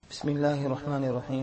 بسم الله الرحمن الرحيم.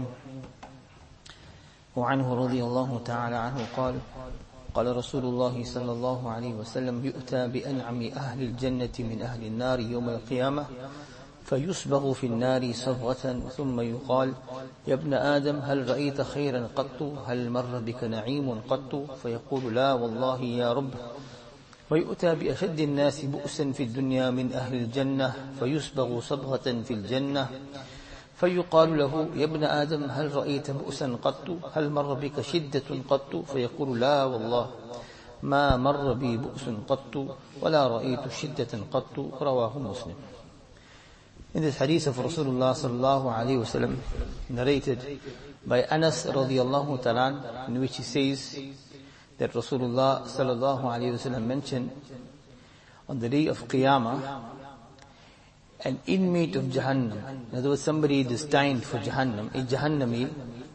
وعنه رضي الله تعالى عنه قال قال رسول الله صلى الله عليه وسلم يؤتى بأنعم أهل الجنة من أهل النار يوم القيامة فيصبغ في النار صبغة ثم يقال يا ابن آدم هل رأيت خيرا قط؟ هل مر بك نعيم قط؟ فيقول لا والله يا رب. ويؤتى بأشد الناس بؤسا في الدنيا من أهل الجنة فيصبغ صبغة في الجنة فيقال له يا ابن آدم هل رأيت بؤسا قط؟ هل مر بك شدة قط؟ فيقول لا والله ما مر بي بؤس قط ولا رأيت شدة قط. رواه مسلم. In this hadith of Rasulullah sallallahu alayhi wa sallam, narrated by Anas radiyallahu ta'ala, in which he says that Rasulullah sallallahu alayhi wa sallam mentioned on the day of Qiyamah, an inmate of Jahannam, in other words somebody destined for Jahannam, a Jahannami,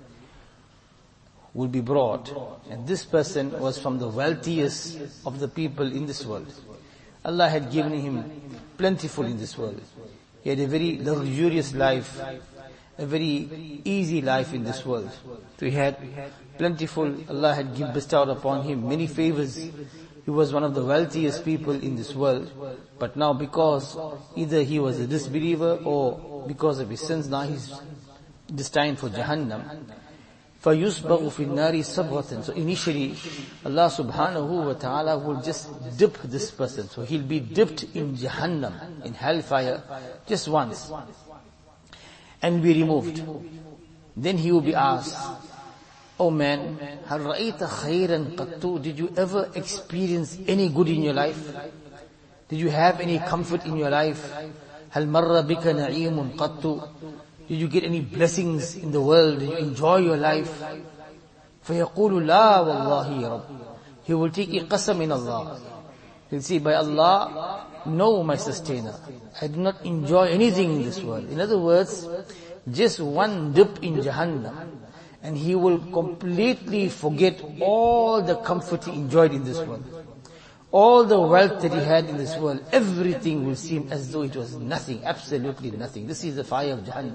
will be brought, and this person was from the wealthiest of the people in this world. Allah had given him plentiful in this world. He had a very luxurious life, a very easy life in this world. So he had plentiful, Allah had bestowed upon him many favors. He was one of the wealthiest people in this world. But now because either he was a disbeliever or because of his sins, now he's destined for Jahannam. فَيُسْبَغُ فِي النَّارِ صَبْغَةً. So initially, Allah subhanahu wa ta'ala will just dip this person. So he'll be dipped in Jahannam, in hellfire, just once. And be removed. Then he will be asked, oh man, هَلْ رَأَيْتَ خَيْرًا قَطُّ? Did you ever experience any good in your life? Did you have any comfort in your life? هَلْ مَرَّ بِكَ نَعِيمٌ قَطُّ? Did you get any blessings in the world? Did you enjoy your life? فَيَقُولُ لَا وَاللَّهِ يَا رَبِّ. He will take a qasam in Allah. He'll say, by Allah, no my sustainer, I do not enjoy anything in this world. In other words, just one dip in Jahannam, and he will completely forget all the comfort he enjoyed in this world. All the wealth that he had in this world, everything will seem as though it was nothing, absolutely nothing. This is the fire of Jahannam.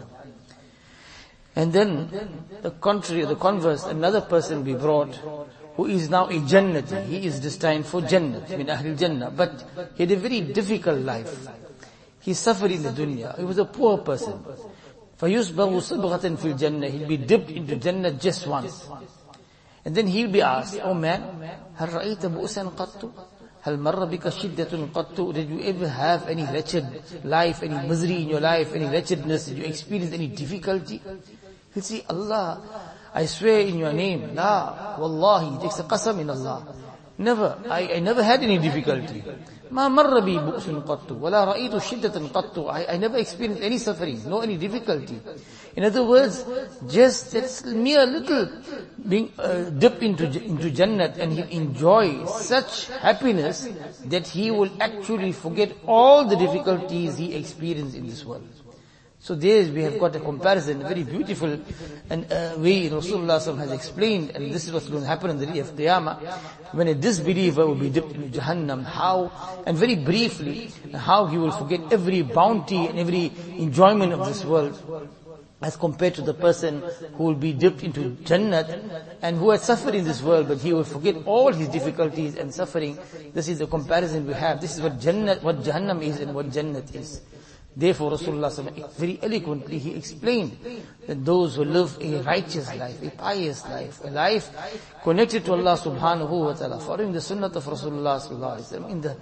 And then, the contrary, the converse, another person will be brought, who is now a Jannati. He is destined for Jannat, min Ahlul Jannah. But he had a very difficult life. He suffered in the dunya. He was a poor person. فَيُسْبَغُ صَبْغَةً فِي الْجَنَّةِ. He'll be dipped into Jannah just once. And then he'll be asked, oh man, هَلْ رَأَيْتَ بُؤْسًا قَطُّ? هَلْ مَرَّ بِكَ شِدَّةٌ قَطُّ? Did you ever have any wretched life, any misery in your life, any wretchedness? Did you experience any difficulty? He'll say, Allah, I swear in your name, La, Wallahi, he takes a qasam in Allah. Never, I never had any difficulty. ما مر بي بؤس قط ولا رأيت شدة قط. I never experienced any suffering, no any difficulty. In other words, just that mere little being dipped into Jannat, and he'll enjoy such happiness that he will actually forget all the difficulties he experienced in this world. So there we have got a comparison, a very beautiful and way Rasulullah SAW has explained, and this is what's going to happen on the day of Qiyamah, when a disbeliever will be dipped in Jahannam, how, and very briefly, how he will forget every bounty and every enjoyment of this world, as compared to the person who will be dipped into Jannat, and who has suffered in this world, but he will forget all his difficulties and suffering. This is the comparison we have. This is what Jahannam is and what Jannat is. Therefore, Rasulullah very eloquently, he explained that those who live a righteous life, a pious life, a life connected to Allah subhanahu wa ta'ala, following the sunnah of Rasulullah sallallahu alaihi wasallam, in the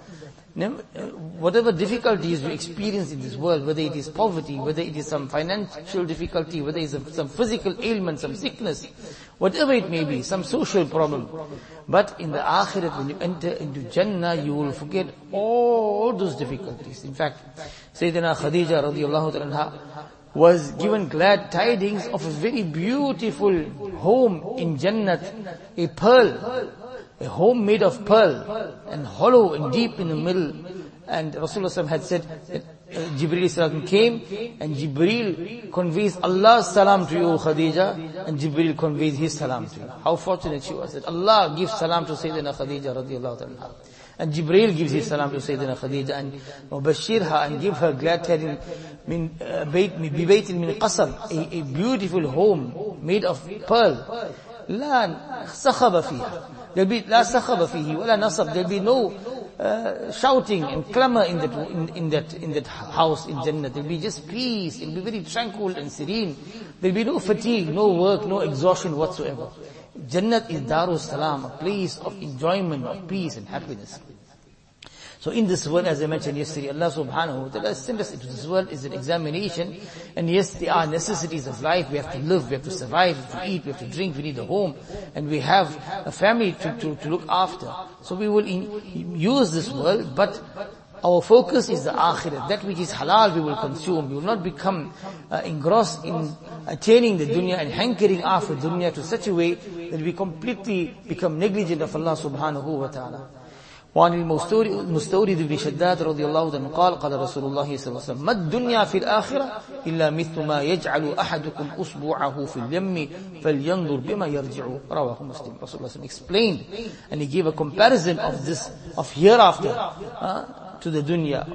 whatever difficulties you experience in this world, whether it is poverty, whether it is some financial difficulty, whether it is some physical ailment, some sickness, whatever it may be, some social problem. But in the Akhirat, when you enter into Jannah, you will forget all those difficulties. In fact, Sayyidina Khadija radiyallahu ta'ala was given glad tidings of a very beautiful home in Jannat, a pearl, a home made of pearl, and hollow and deep in the middle. And Rasulullah had said that Jibreel came, and Jibreel conveys Allah's salam to you, Khadija, and Jibreel conveys his salam to you. How fortunate she was that Allah gives salam to Sayyidina Khadija radiyallahu ta'ala. And Jibreel gives his salam to Sayyidina Khadija and Bashirha and give her glad tidings min qasab, a beautiful home made of pearl. La sakhaba fiha. There'll be la sakhaba fihi wala nasab. There'll be no shouting and clamor in that house in Jannah. There'll be just peace. It'll be very tranquil and serene. There'll be no fatigue, no work, no exhaustion whatsoever. Jannat is Darus Salam, a place of enjoyment, of peace and happiness. So in this world, as I mentioned yesterday, Allah subhanahu wa ta'ala sent us into this world is an examination. And yes, there are necessities of life. We have to live, we have to survive, we have to eat, we have to drink, we need a home. And we have a family to look after. So we will use this world, but our focus is the akhirah. That which is halal we will consume. We will not become engrossed in attaining the dunya and hankering after dunya to such a way that we completely become negligent of Allah subhanahu wa ta'ala. وعن المستورد بن شداد رضي الله عنه قال قال رسول الله صلى الله عليه وسلم ما الدنيا في الآخرة إلا مثل ما يجعل أحدكم أصبعه في اليم فلينظر بما يرجع رواه مسلم. Rasulullah explained and he gave a comparison of this, of hereafter to the dunya,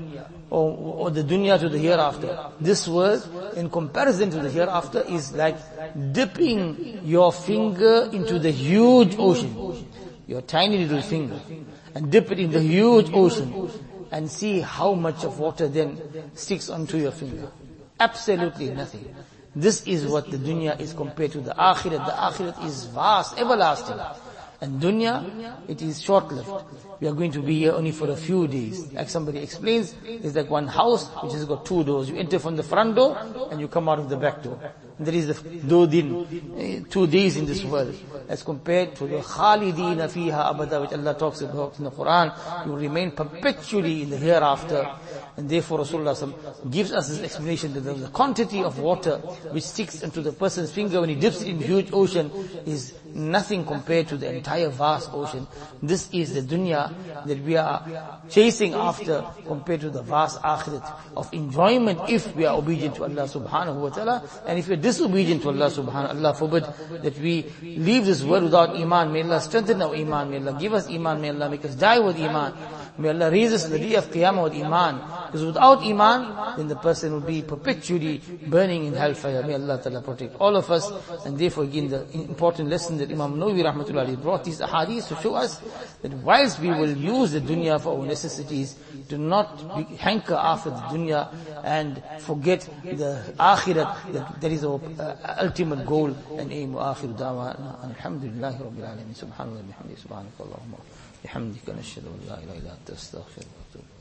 or the dunya to the hereafter. This world in comparison to the hereafter is like dipping your finger into the huge ocean, your tiny little finger, and dip it in the huge ocean and see how much of water then sticks onto your finger. Absolutely nothing. This is what the dunya is compared to the akhirat. The akhirat is vast, everlasting. And dunya, it is short-lived. We are going to be here only for a few days. Like somebody explains, it's like one house which has got two doors. You enter from the front door and you come out of the back door. And there is the dodin, 2 days in this world. As compared to the khalidina fiha abada, which Allah talks about in the Quran, you will remain perpetually in the hereafter. And therefore Rasulullah gives us this explanation that the quantity of water which sticks into the person's finger when he dips it in the huge ocean is nothing compared to the entire vast ocean. This is the dunya that we are chasing after compared to the vast akhirat of enjoyment if we are obedient to Allah subhanahu wa ta'ala. And if we are disobedient to Allah subhanahu wa ta'ala, Allah forbid that we leave this world without iman. May Allah strengthen our iman. May Allah give us iman. May Allah make us die with iman. May Allah raise us on the day of Qiyamah with iman. Because without iman, then the person will be perpetually burning in hellfire. May Allah Ta'ala protect all of us. And therefore again the important lesson that Imam Nawawi rahmatullahi brought these ahadith to show us that whilst we will use the dunya for our necessities, do not hanker after the dunya and forget the akhirat. That is our ultimate goal and aim. Akhiru da'wana alhamdulillahi rabbil alamin. Subhanallah bihamdihi subhanakallahumma bihamdika nashhadu an la ilaha illa anta astaghfiruka wa atubu